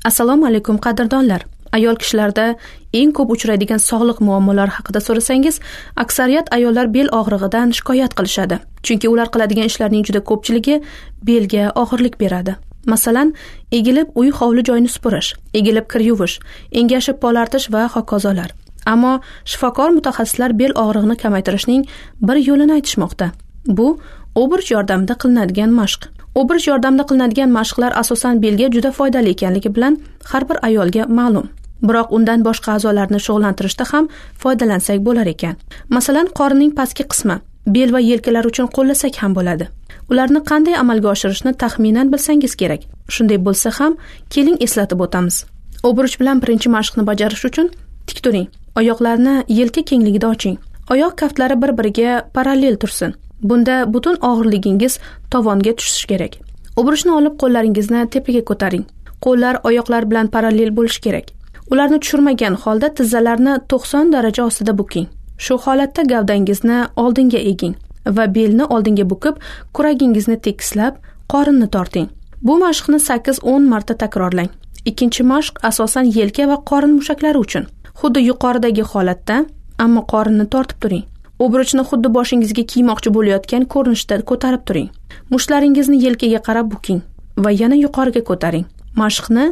Assalomu alaykum qadrdonlar. Ayol kishilarda eng ko'p uchraydigan sog'liq muammolari haqida so'rasangiz, aksariyat ayollar bel og'rig'idan shikoyat qilishadi. Chunki ular qiladigan ishlarning juda ko'pchiligi belga og'irlik beradi. Masalan, egilib uy hovli joyini supurish, egilib kir yuvish, engashib polartish va hokazolar. Ammo shifokor mutaxassislar bel og'rig'ini kamaytirishning bir yo'lini aytishmoqda. Bu obruch yordamida qilinadigan mashq. Obruch yordamida qilinadigan mashqlar asosan belga juda foydali ekanligi bilan har bir ayolga ma'lum. Biroq undan boshqa a'zolarni shug'ullantirishda ham foydalansak bo'lar ekan. Masalan, qorinning pastki qismi, bel va yelkalar uchun qo'llasak ham bo'ladi. Ularni qanday amalga oshirishni taxminan bilsangiz kerak. Shunday bo'lsa ham, keling eslatib o'tamiz. Obruch bilan birinchi mashqni bajarish uchun tik turing. Oyoqlarni yelka kengligida oching. Oyoq kaftlari bir-biriga parallel tursin. Bunda butun og'irligingiz tovonga tushishi kerak. Obruchni olib qo'llaringizni tepaga ko'taring. Qo'llar oyoqlar bilan parallel bo'lishi kerak. Ularni tushirmagan holda tizzalarni 90 daraja ostida buking. Shu holatda gavdangizni oldinga eging va belni oldinga bukib, kuragingizni tekislab, qorinni torting. Bu mashqni 8-10 marta takrorlang. Ikkinchi mashq asosan yelka va qorin mushaklari uchun. Xuddi yuqoridagi holatda, ammo qorinni tortib turing. Obruchni xuddi boshingizga kiymoqchi bo'layotgan ko'rinishda ko'tarib turing. Mushtlaringizni yelkaga qarab buking va yana yuqoriga ko'taring. Mashqni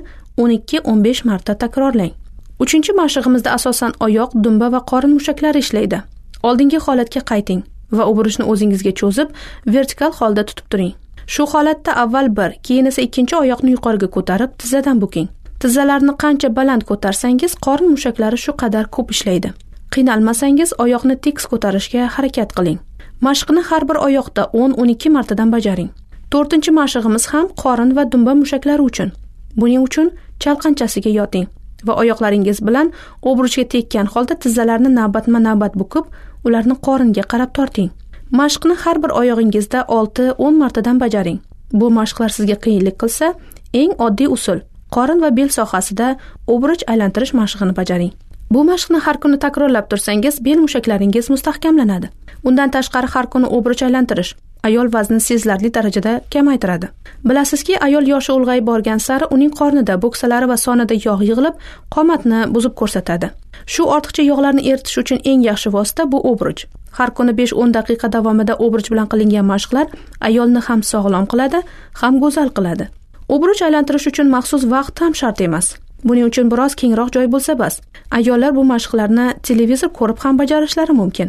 12-15 marta takrorlang. Uchinchi mashqimizda asosan oyoq, dumba va qorin mushaklari ishlaydi. Oldingi holatga qayting va obruchni o'zingizga cho'zib, vertikal holda tutib turing. Shu holatda avval bir, keyin esa ikkinchi oyoqni yuqoriga ko'tarib, tizzadan buking. Tizzalarni qancha baland ko'tarsangiz, qorin mushaklari shu qadar ko'p ishlaydi. Qiynalmasangiz, oyoqni tekis ko'tarishga harakat qiling. Mashqni har bir oyoqda 10-12 martadan bajaring. To'rtinchi mashqimiz ham qorin va dumba mushaklari uchun. Buning uchun chalqanchasiga yoting va oyoqlaringiz bilan obruchga tekkan holda tizzalarni navbatma-navbat bukib, ularni qoringa qarab torting. Mashqni har bir oyog'ingizda 6-10 martadan bajaring. Bu mashqlar sizga qiyinlik qilsa, eng oddiy usul qorin va bel sohasida obruch aylantirish mashqini bajaring. Bu mashqni har kuni takrorlab tursangiz, bel mushaklaringiz mustahkamlanadi. Undan tashqari har kuni obruch aylantirish ayol vaznini sezilarli darajada kamaytiradi. Bilasizki, ayol yoshi ulg'ayib borgan sari uning qornida, bo'ksalari va sonida yog' yig'ilib, qomatni buzib ko'rsatadi. Shu ortiqcha yog'larni eritish uchun eng yaxshi vosita bu obruch. Har kuni 5-10 daqiqa davomida obruch bilan qilingan mashqlar ayolni ham sog'lom qiladi, ham go'zal qiladi. Obruch aylantirish uchun maxsus vaqt ham shart emas. Buning uchun biroz kengroq joy bo'lsa bas. Ayollar bu mashqlarni televizor ko'rib ham bajarishlari mumkin.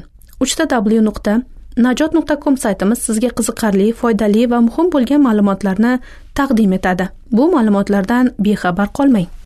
www.najot.com saytimiz sizga qiziqarli, foydali va muhim bo'lgan ma'lumotlarni taqdim etadi. Bu ma'lumotlardan bexabar qolmang.